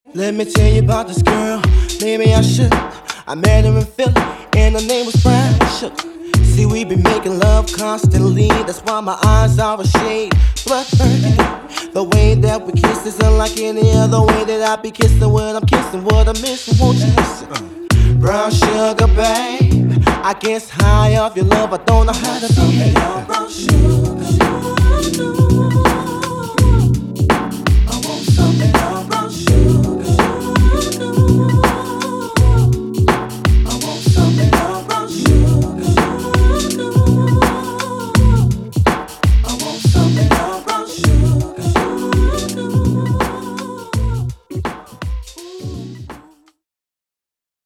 Let me tell you about this girl, maybe I should. I met her in Philly, and her name was Brown Sugar. See, we be making love constantly, that's why my eyes are a shade blood burgundy. The way that we kiss is unlike any other way that I be kissing when I'm kissing what I'm missing, won't you listen? Brown sugar, babe, I guess high off your love, I don't know how to behave. Brown sugar.